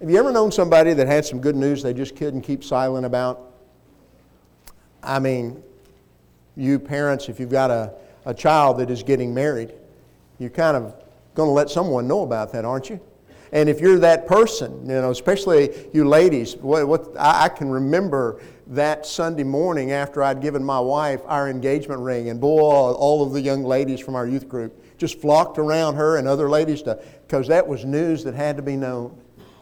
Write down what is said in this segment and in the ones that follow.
Have you ever known somebody that had some good news they just couldn't keep silent about? I mean, you parents, if you've got a child that is getting married, you're kind of going to let someone know about that, aren't you? And if you're that person, especially you ladies, I can remember that Sunday morning after I'd given my wife our engagement ring, and boy, all of the young ladies from our youth group just flocked around her and other ladies because that was news that had to be known.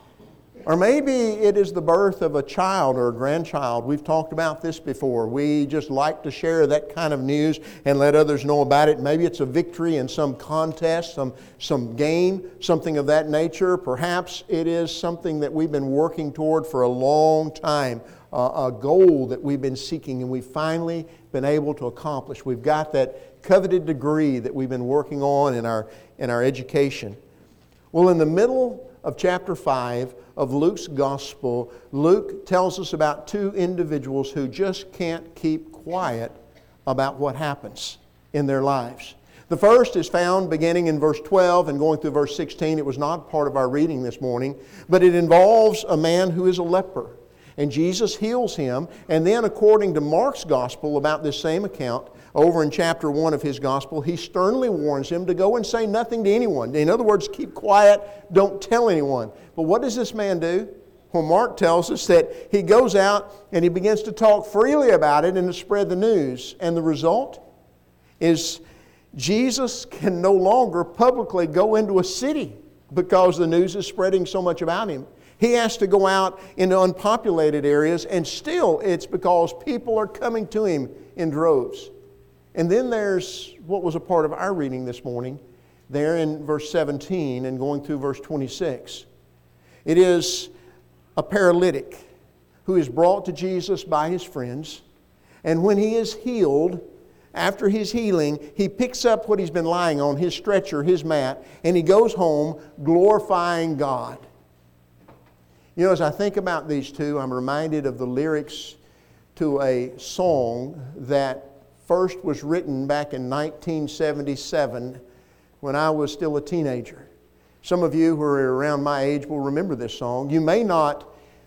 Or maybe it is the birth of a child or a grandchild. We've talked about this before. We just like to share that kind of news and let others know about it. Maybe it's a victory in some contest, some game, something of that nature. Perhaps it is something that we've been working toward for a long time, a goal that we've been seeking and we've finally been able to accomplish. We've got that coveted degree that we've been working on in our education. Well, in the middle of chapter 5 of Luke's Gospel, Luke tells us about two individuals who just can't keep quiet about what happens in their lives. The first is found beginning in verse 12 and going through verse 16. It was not part of our reading this morning, but it involves a man who is a leper. And Jesus heals him, and then according to Mark's Gospel about this same account, over in chapter 1 of his Gospel, he sternly warns him to go and say nothing to anyone. In other words, keep quiet, don't tell anyone. But what does this man do? Well, Mark tells us that he goes out and he begins to talk freely about it and to spread the news. And the result is Jesus can no longer publicly go into a city because the news is spreading so much about him. He has to go out into unpopulated areas, and still it's because people are coming to him in droves. And then there's what was a part of our reading this morning, there in verse 17 and going through verse 26. It is a paralytic who is brought to Jesus by his friends, and when he is healed, after his healing, he picks up what he's been lying on, his stretcher, his mat, and he goes home glorifying God. As I think about these two, I'm reminded of the lyrics to a song that first was written back in 1977 when I was still a teenager. Some of you who are around my age will remember this song. You may not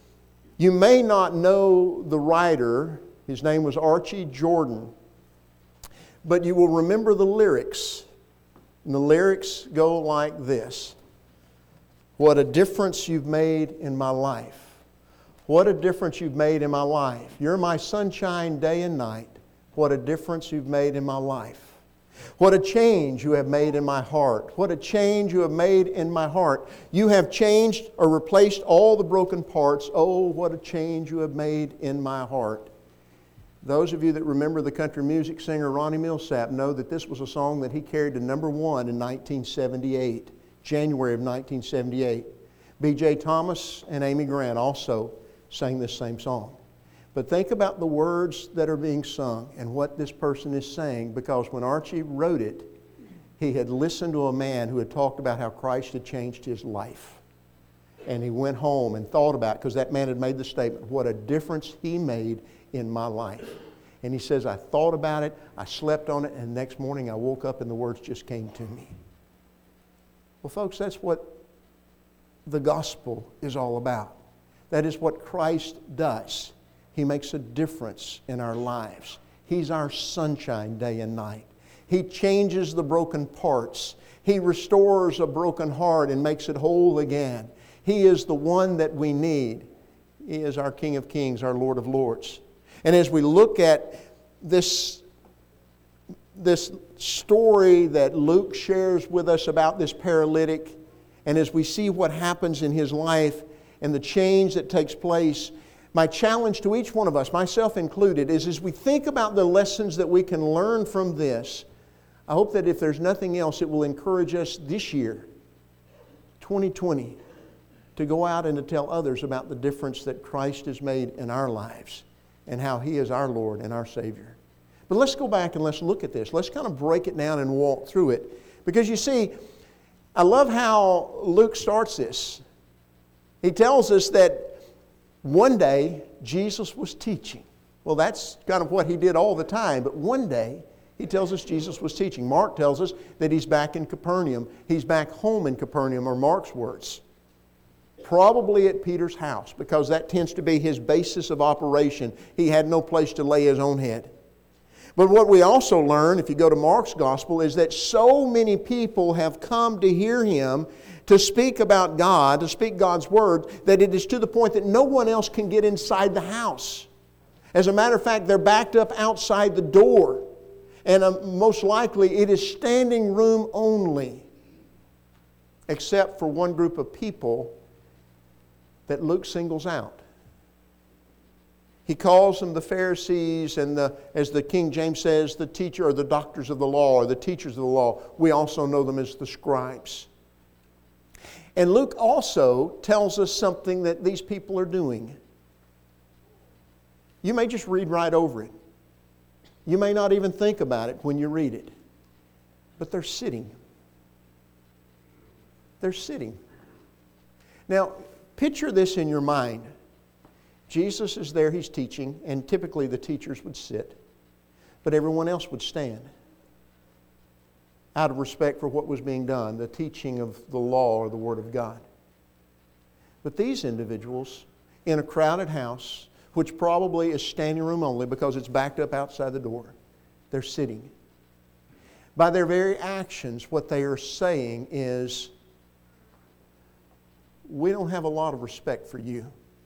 know the writer. His name was Archie Jordan. But you will remember the lyrics. And the lyrics go like this. What a difference you've made in my life. What a difference you've made in my life. You're my sunshine day and night. What a difference you've made in my life. What a change you have made in my heart. What a change you have made in my heart. You have changed or replaced all the broken parts. Oh, what a change you have made in my heart. Those of you that remember the country music singer Ronnie Milsap know that this was a song that he carried to number 1 in 1978. January of 1978. B.J. Thomas and Amy Grant also sang this same song. But think about the words that are being sung and what this person is saying, because when Archie wrote it, he had listened to a man who had talked about how Christ had changed his life. And he went home and thought about it, because that man had made the statement, what a difference he made in my life. And he says, I thought about it, I slept on it, and the next morning I woke up and the words just came to me. Well, folks, that's what the gospel is all about. That is what Christ does. He makes a difference in our lives. He's our sunshine day and night. He changes the broken parts. He restores a broken heart and makes it whole again. He is the one that we need. He is our King of Kings, our Lord of Lords. And as we look at this story that Luke shares with us about this paralytic, and as we see what happens in his life and the change that takes place, my challenge to each one of us, myself included, is as we think about the lessons that we can learn from this, I hope that if there's nothing else, it will encourage us this year, 2020, to go out and to tell others about the difference that Christ has made in our lives and how He is our Lord and our Savior. But let's go back and let's look at this. Let's kind of break it down and walk through it. Because you see, I love how Luke starts this. He tells us that one day Jesus was teaching. Well, that's kind of what He did all the time. But one day, He tells us Jesus was teaching. Mark tells us that He's back in Capernaum. He's back home in Capernaum, are Mark's words. probably at Peter's house, because that tends to be his basis of operation. He had no place to lay his own head. But what we also learn, if you go to Mark's Gospel, is that so many people have come to hear him, to speak about God, to speak God's Word, that it is to the point that no one else can get inside the house. As a matter of fact, they're backed up outside the door. And most likely it is standing room only, except for one group of people that Luke singles out. He calls them the Pharisees and as the King James says, the teacher or the doctors of the law or the teachers of the law. We also know them as the scribes. And Luke also tells us something that these people are doing. You may just read right over it. You may not even think about it when you read it. But they're sitting. They're sitting. Now, picture this in your mind. Jesus is there, He's teaching, and typically the teachers would sit, but everyone else would stand out of respect for what was being done, the teaching of the law or the Word of God. But these individuals, in a crowded house, which probably is standing room only because it's backed up outside the door, they're sitting. By their very actions, what they are saying is, we don't have a lot of respect for you.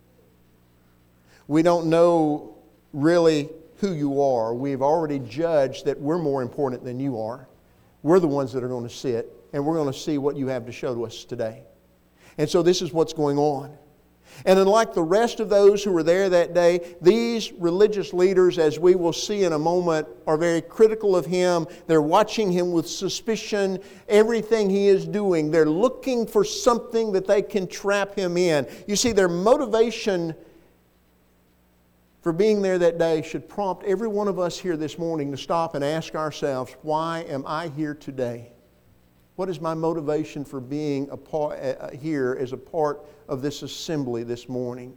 We don't know really who you are. We've already judged that we're more important than you are. We're the ones that are going to sit, and we're going to see what you have to show to us today. And so this is what's going on. And unlike the rest of those who were there that day, these religious leaders, as we will see in a moment, are very critical of Him. They're watching Him with suspicion, everything He is doing. They're looking for something that they can trap Him in. You see, their motivation for being there that day should prompt every one of us here this morning to stop and ask ourselves, why am I here today? What is my motivation for being here as a part of this assembly this morning?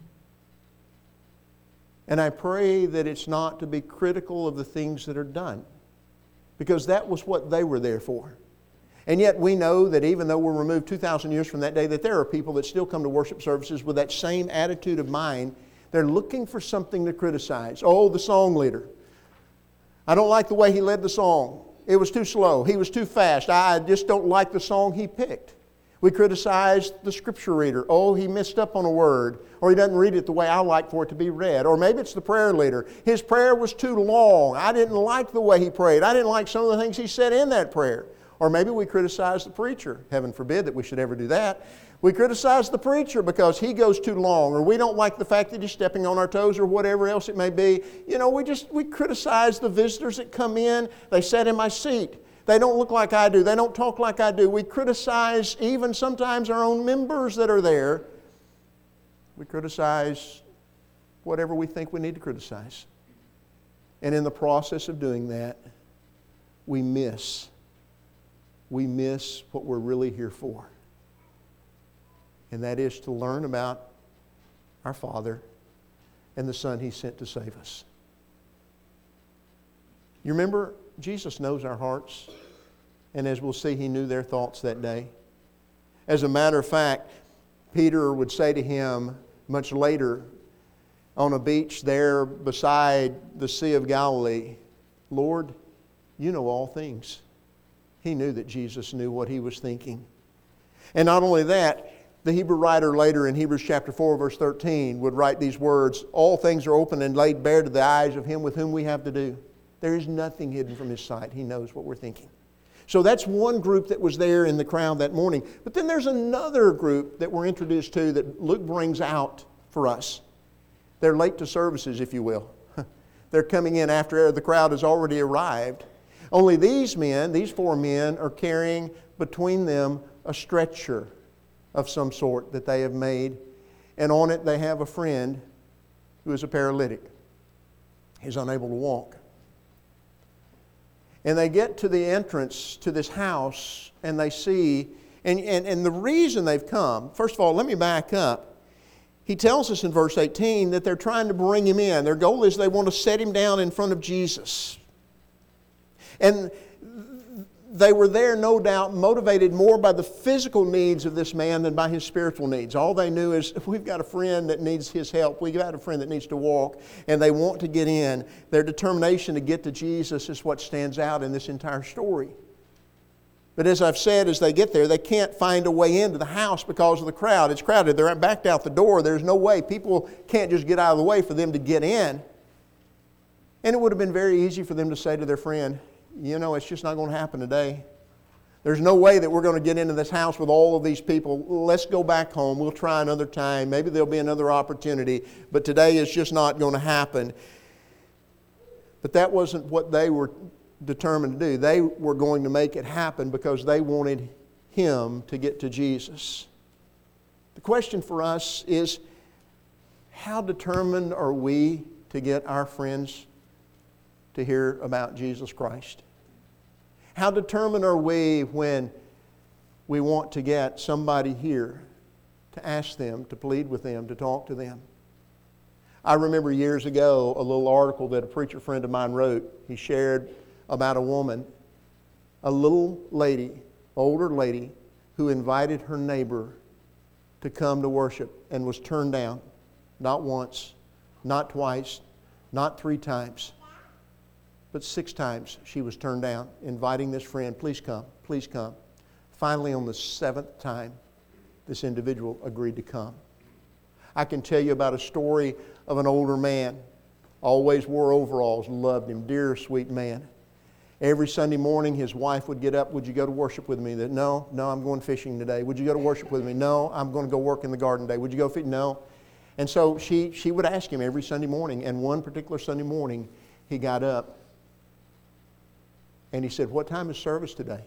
And I pray that it's not to be critical of the things that are done, because that was what they were there for. And yet we know that even though we're removed 2,000 years from that day, that there are people that still come to worship services with that same attitude of mind. They're looking for something to criticize. Oh, the song leader. I don't like the way he led the song. It was too slow. He was too fast. I just don't like the song he picked. We criticize the scripture reader. Oh, he messed up on a word. Or he doesn't read it the way I like for it to be read. Or maybe it's the prayer leader. His prayer was too long. I didn't like the way he prayed. I didn't like some of the things he said in that prayer. Or maybe we criticize the preacher. Heaven forbid that we should ever do that. We criticize the preacher because he goes too long, or we don't like the fact that he's stepping on our toes, or whatever else it may be. You know, we criticize the visitors that come in. They sit in my seat. They don't look like I do. They don't talk like I do. We criticize even sometimes our own members that are there. We criticize whatever we think we need to criticize. And in the process of doing that, we miss what we're really here for. And that is to learn about our Father and the Son He sent to save us. You remember, Jesus knows our hearts. And as we'll see, He knew their thoughts that day. As a matter of fact, Peter would say to Him much later on a beach there beside the Sea of Galilee, Lord, you know all things. He knew that Jesus knew what He was thinking. And not only that, the Hebrew writer later in Hebrews chapter 4, verse 13 would write these words, all things are open and laid bare to the eyes of Him with whom we have to do. There is nothing hidden from His sight. He knows what we're thinking. So that's one group that was there in the crowd that morning. But then there's another group that we're introduced to that Luke brings out for us. They're late to services, if you will. They're coming in after the crowd has already arrived. Only these 4 men, are carrying between them a stretcher of some sort that they have made. And on it they have a friend who is a paralytic. He's unable to walk. And they get to the entrance to this house and they see, and the reason they've come, first of all, let me back up. He tells us in verse 18 that they're trying to bring him in. Their goal is they want to set him down in front of Jesus. And They were there, no doubt, motivated more by the physical needs of this man than by his spiritual needs. All they knew is, we've got a friend that needs his help. We've got a friend that needs to walk, and they want to get in. Their determination to get to Jesus is what stands out in this entire story. But as I've said, as they get there, they can't find a way into the house because of the crowd. It's crowded. They're backed out the door. There's no way. People can't just get out of the way for them to get in. And it would have been very easy for them to say to their friend, it's just not going to happen today. There's no way that we're going to get into this house with all of these people. Let's go back home. We'll try another time. Maybe there'll be another opportunity. But today is just not going to happen. But that wasn't what they were determined to do. They were going to make it happen because they wanted him to get to Jesus. The question for us is, how determined are we to get our friends to hear about Jesus Christ? How determined are we when we want to get somebody here to ask them, to plead with them, to talk to them? I remember years ago a little article that a preacher friend of mine wrote. He shared about a woman, a little lady, older lady, who invited her neighbor to come to worship and was turned down. Not once, not twice, not 3 times. But 6 times she was turned down, inviting this friend, please come, please come. Finally, on the 7th time, this individual agreed to come. I can tell you about a story of an older man, always wore overalls, loved him, dear, sweet man. Every Sunday morning, his wife would get up, would you go to worship with me? No, I'm going fishing today. Would you go to worship with me? No, I'm going to go work in the garden today. Would you go fishing? No. And so she would ask him every Sunday morning, and one particular Sunday morning, he got up and he said, what time is service today?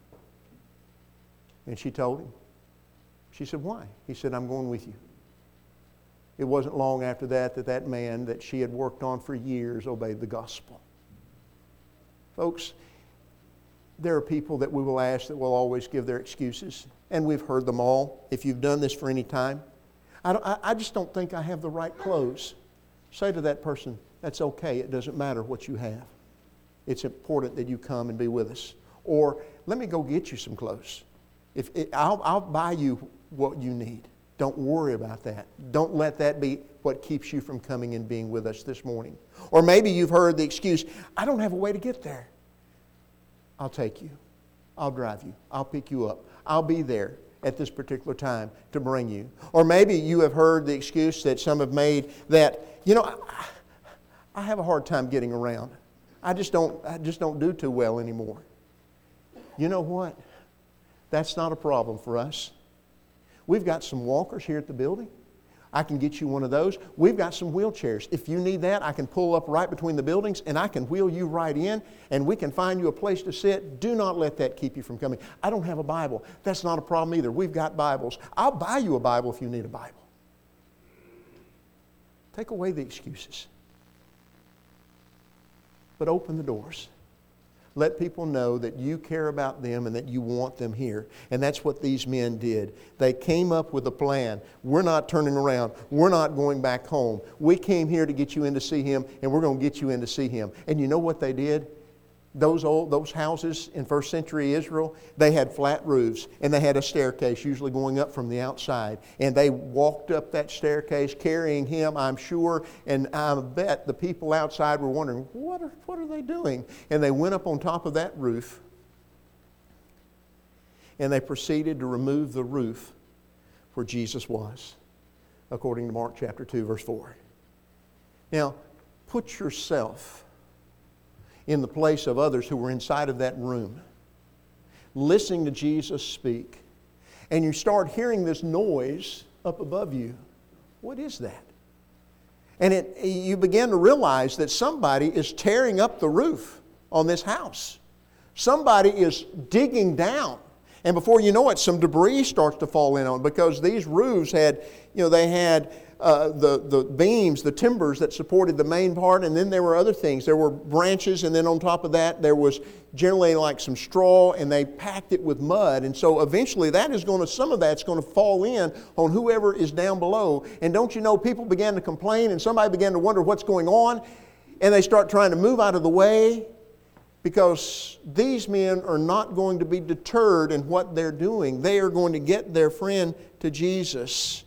And she told him. She said, why? He said, I'm going with you. It wasn't long after that man that she had worked on for years obeyed the gospel. Folks, there are people that we will ask that will always give their excuses, and we've heard them all. If you've done this for any time, I just don't think I have the right clothes. Say to that person, that's okay. It doesn't matter what you have. It's important that you come and be with us. Or, let me go get you some clothes. I'll buy you what you need. Don't worry about that. Don't let that be what keeps you from coming and being with us this morning. Or maybe you've heard the excuse, I don't have a way to get there. I'll take you. I'll drive you. I'll pick you up. I'll be there at this particular time to bring you. Or maybe you have heard the excuse that some have made that, I have a hard time getting around. I just don't do too well anymore. You know what? That's not a problem for us. We've got some walkers here at the building. I can get you one of those. We've got some wheelchairs. If you need that, I can pull up right between the buildings and I can wheel you right in and we can find you a place to sit. Do not let that keep you from coming. I don't have a Bible. That's not a problem either. We've got Bibles. I'll buy you a Bible if you need a Bible. Take away the excuses. But open the doors. Let people know that you care about them and that you want them here. And that's what these men did. They came up with a plan. We're not turning around. We're not going back home. We came here to get you in to see him, and we're going to get you in to see him. And you know what they did? Those houses in first century Israel, they had flat roofs and they had a staircase usually going up from the outside. And they walked up that staircase carrying him, I'm sure, and I bet the people outside were wondering, what are they doing? And they went up on top of that roof and they proceeded to remove the roof where Jesus was, according to Mark chapter 2, verse 4. Now, put yourself in the place of others who were inside of that room, listening to Jesus speak, and you start hearing this noise up above you. What is that? And you begin to realize that somebody is tearing up the roof on this house. Somebody is digging down. And before you know it, some debris starts to fall in on it, because these roofs had, they had the beams, the timbers that supported the main part, and then there were other things. There were branches, and then on top of that there was generally like some straw, and they packed it with mud. And so eventually some of that's going to fall in on whoever is down below. And don't you know, people began to complain, and somebody began to wonder what's going on, and they start trying to move out of the way. Because these men are not going to be deterred in what they're doing. They are going to get their friend to Jesus.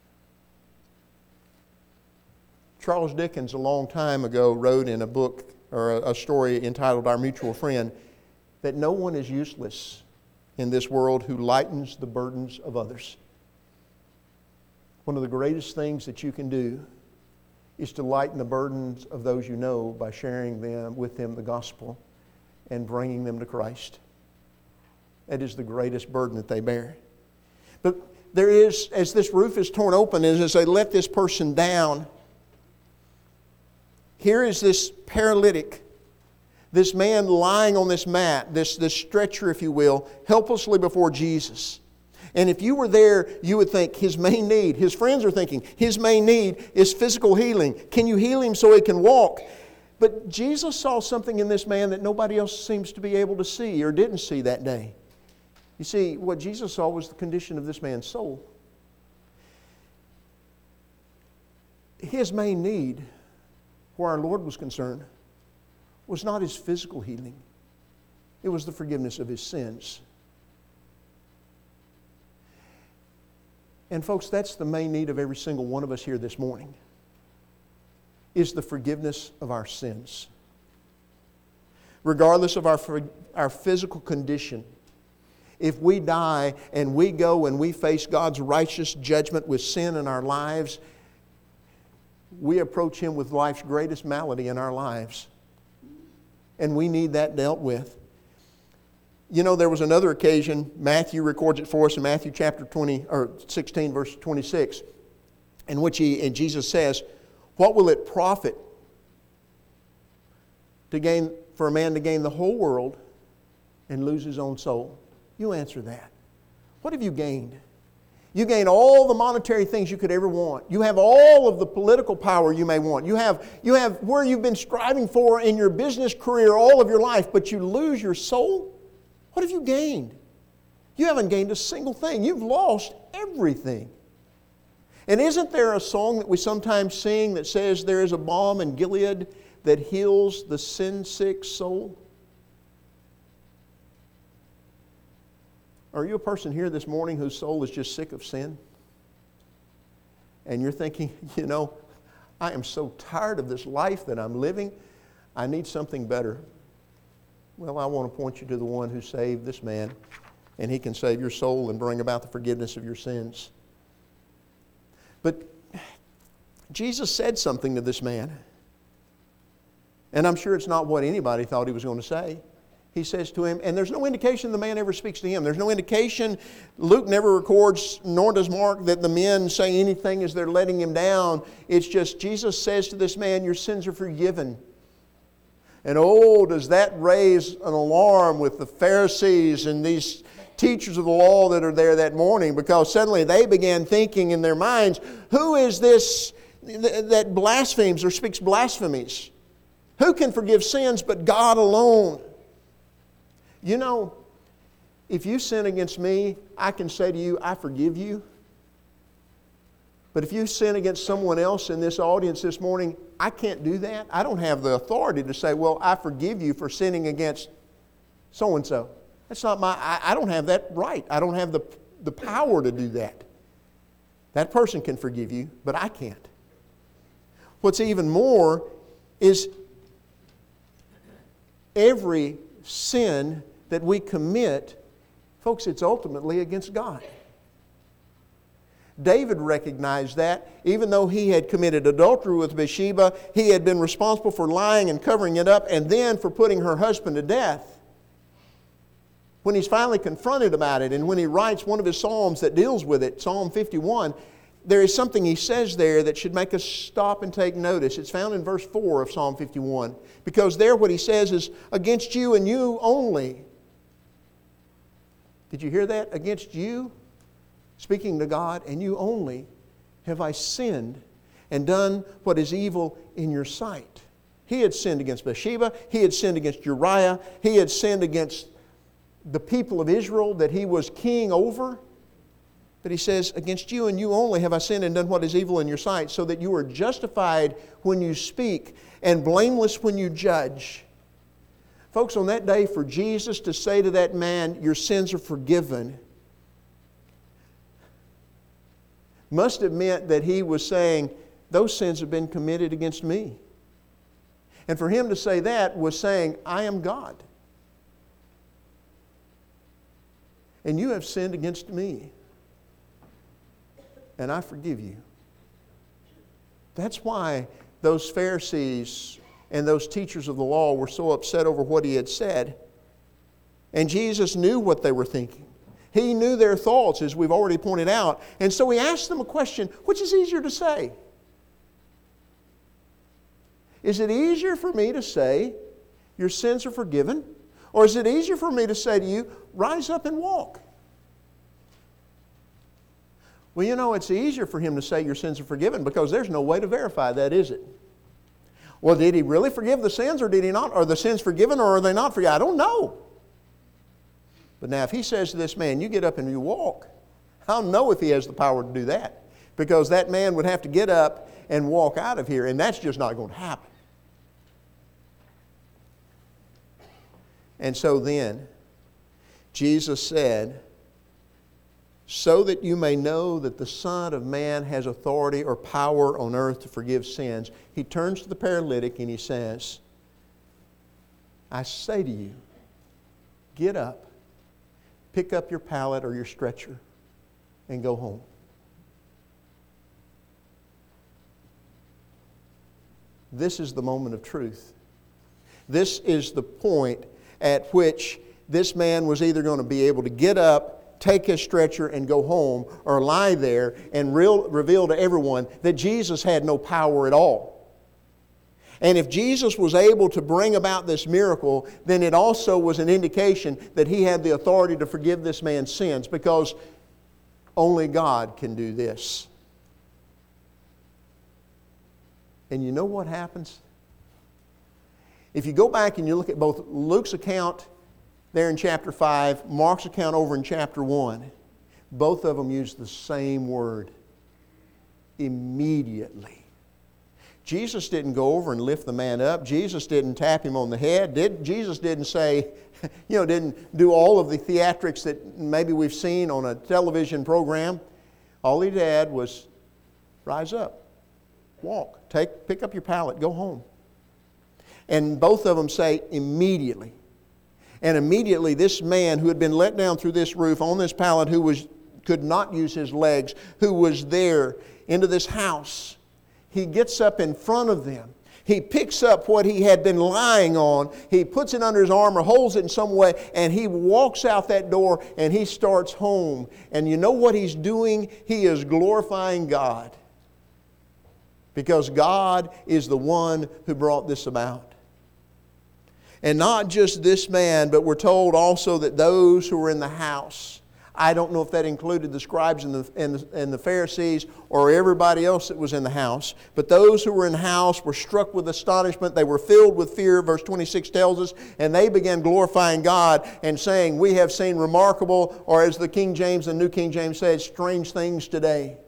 Charles Dickens, a long time ago, wrote in a book or a story entitled Our Mutual Friend that no one is useless in this world who lightens the burdens of others. One of the greatest things that you can do is to lighten the burdens of those you know by sharing with them the gospel and bringing them to Christ. That is the greatest burden that they bear. But there is, as this roof is torn open, as they let this person down, here is this paralytic, this man lying on this mat, this stretcher, if you will, helplessly before Jesus. And if you were there, you would think his main need, his friends are thinking, his main need is physical healing. Can you heal him so he can walk? But Jesus saw something in this man that nobody else seems to be able to see or didn't see that day. You see, what Jesus saw was the condition of this man's soul. His main need, where our Lord was concerned, was not his physical healing. It was the forgiveness of his sins. And folks, that's the main need of every single one of us here this morning, is the forgiveness of our sins. Regardless of our physical condition, if we die and we go and we face God's righteous judgment with sin in our lives, we approach Him with life's greatest malady in our lives. And we need that dealt with. You know, there was another occasion, Matthew records it for us in Matthew chapter 16, verse 26, in which Jesus says, "What will it profit for a man to gain the whole world and lose his own soul?" You answer that. What have you gained? You gain all the monetary things you could ever want. You have all of the political power you may want. You have where you've been striving for in your business career all of your life, but you lose your soul? What have you gained? You haven't gained a single thing. You've lost everything. And isn't there a song that we sometimes sing that says there is a balm in Gilead that heals the sin-sick soul? Are you a person here this morning whose soul is just sick of sin? And you're thinking, you know, I am so tired of this life that I'm living. I need something better. Well, I want to point you to the one who saved this man, and he can save your soul and bring about the forgiveness of your sins. But Jesus said something to this man. And I'm sure it's not what anybody thought he was going to say. He says to him, and there's no indication the man ever speaks to him. There's no indication, Luke never records, nor does Mark, that the men say anything as they're letting him down. It's just Jesus says to this man, your sins are forgiven. And oh, does that raise an alarm with the Pharisees and these teachers of the law that are there that morning, because suddenly they began thinking in their minds, who is this that blasphemes or speaks blasphemies? Who can forgive sins but God alone? You know, if you sin against me, I can say to you, I forgive you. But if you sin against someone else in this audience this morning, I can't do that. I don't have the authority to say, well, I forgive you for sinning against so-and-so. That's not I don't have that right. I don't have the power to do that. That person can forgive you, but I can't. What's even more is every sin that we commit, folks, it's ultimately against God. David recognized that. Even though he had committed adultery with Bathsheba, he had been responsible for lying and covering it up, and then for putting her husband to death. When he's finally confronted about it, and when he writes one of his psalms that deals with it, Psalm 51, there is something he says there that should make us stop and take notice. It's found in verse 4 of Psalm 51. Because there what he says is, against you and you only. Did you hear that? Against you, speaking to God, and you only have I sinned and done what is evil in your sight. He had sinned against Bathsheba. He had sinned against Uriah. He had sinned against the people of Israel that he was king over. But he says, against you and you only have I sinned and done what is evil in your sight, so that you are justified when you speak and blameless when you judge. Folks, on that day, for Jesus to say to that man, your sins are forgiven, must have meant that he was saying, those sins have been committed against me. And for him to say that was saying, I am God. And you have sinned against me. And I forgive you. That's why those Pharisees and those teachers of the law were so upset over what he had said. And Jesus knew what they were thinking. He knew their thoughts, as we've already pointed out. And so he asked them a question, which is easier to say? Is it easier for me to say, your sins are forgiven? Or is it easier for me to say to you, rise up and walk? Well, you know, it's easier for him to say your sins are forgiven because there's no way to verify that, is it? Well, did he really forgive the sins or did he not? Are the sins forgiven or are they not forgiven? I don't know. But now if he says to this man, you get up and you walk, I'll know if he has the power to do that. Because that man would have to get up and walk out of here, and that's just not going to happen. And so then, Jesus said, so that you may know that the Son of Man has authority or power on earth to forgive sins. He turns to the paralytic and he says, I say to you, get up, pick up your pallet or your stretcher, and go home. This is the moment of truth. This is the point at which this man was either going to be able to get up, take his stretcher and go home, or lie there and reveal to everyone that Jesus had no power at all. And if Jesus was able to bring about this miracle, then it also was an indication that he had the authority to forgive this man's sins, because only God can do this. And you know what happens? If you go back and you look at both Luke's account there in chapter 5, Mark's account over in chapter 1, both of them use the same word, immediately. Jesus didn't go over and lift the man up. Jesus didn't tap him on the head. Jesus didn't say, didn't do all of the theatrics that maybe we've seen on a television program. All he did was rise up, walk, pick up your pallet, go home. And both of them say immediately. And immediately this man who had been let down through this roof on this pallet, could not use his legs, who was there into this house, he gets up in front of them. He picks up what he had been lying on, he puts it under his arm or holds it in some way, and he walks out that door and he starts home. And you know what he's doing? He is glorifying God. Because God is the one who brought this about. And not just this man, but we're told also that those who were in the house, I don't know if that included the scribes and the Pharisees or everybody else that was in the house, but those who were in the house were struck with astonishment. They were filled with fear, verse 26 tells us, and they began glorifying God and saying, we have seen remarkable, or as the King James and New King James says, strange things today.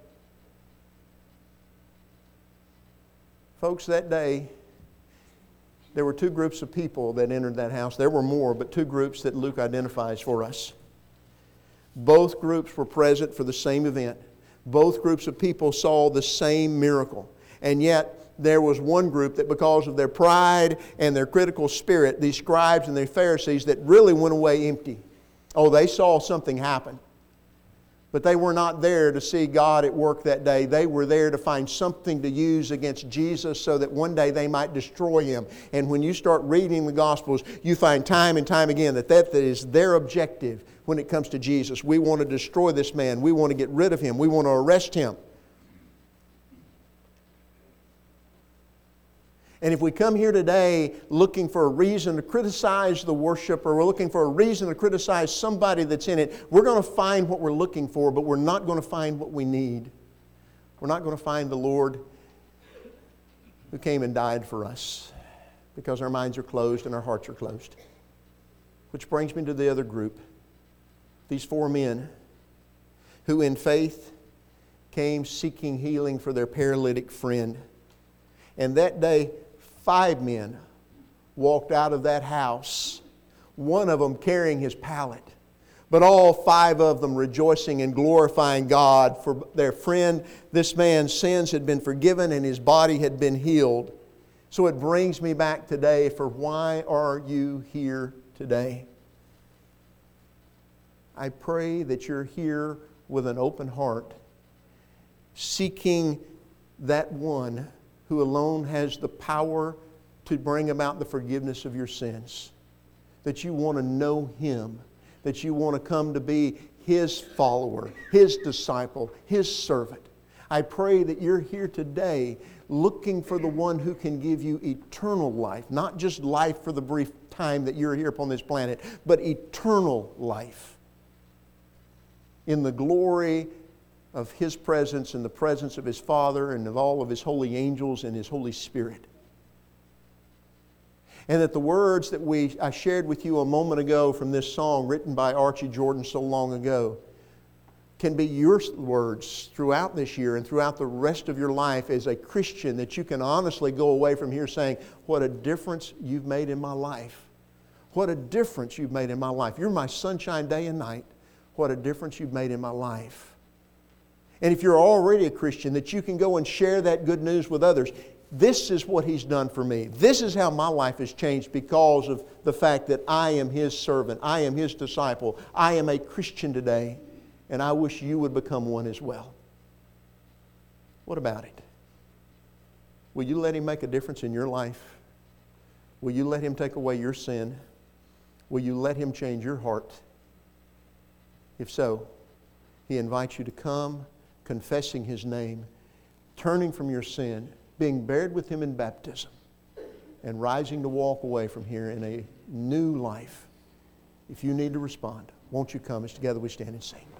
Folks, that day, there were two groups of people that entered that house. There were more, but two groups that Luke identifies for us. Both groups were present for the same event. Both groups of people saw the same miracle. And yet, there was one group that because of their pride and their critical spirit, these scribes and the Pharisees, that really went away empty. Oh, they saw something happen. But they were not there to see God at work that day. They were there to find something to use against Jesus so that one day they might destroy Him. And when you start reading the Gospels, you find time and time again that is their objective when it comes to Jesus. We want to destroy this man. We want to get rid of Him. We want to arrest Him. And if we come here today looking for a reason to criticize the worship, or we're looking for a reason to criticize somebody that's in it, we're going to find what we're looking for, but we're not going to find what we need. We're not going to find the Lord who came and died for us, because our minds are closed and our hearts are closed. Which brings me to the other group. These four men who in faith came seeking healing for their paralytic friend. And that day, 5 men walked out of that house, one of them carrying his pallet, but all 5 of them rejoicing and glorifying God for their friend. This man's sins had been forgiven and his body had been healed. So it brings me back today for why are you here today? I pray that you're here with an open heart, seeking that one who alone has the power to bring about the forgiveness of your sins. That you want to know Him. That you want to come to be His follower, His disciple, His servant. I pray that you're here today looking for the one who can give you eternal life. Not just life for the brief time that you're here upon this planet, but eternal life. In the glory of His presence, in the presence of His Father and of all of His holy angels and His Holy Spirit. And that the words that I shared with you a moment ago from this song written by Archie Jordan so long ago can be your words throughout this year and throughout the rest of your life as a Christian, that you can honestly go away from here saying, what a difference you've made in my life. What a difference you've made in my life. You're my sunshine day and night. What a difference you've made in my life. And if you're already a Christian, that you can go and share that good news with others. This is what He's done for me. This is how my life has changed because of the fact that I am His servant. I am His disciple. I am a Christian today. And I wish you would become one as well. What about it? Will you let Him make a difference in your life? Will you let Him take away your sin? Will you let Him change your heart? If so, He invites you to come, confessing His name, turning from your sin, being buried with Him in baptism, and rising to walk away from here in a new life. If you need to respond, won't you come as together we stand and sing?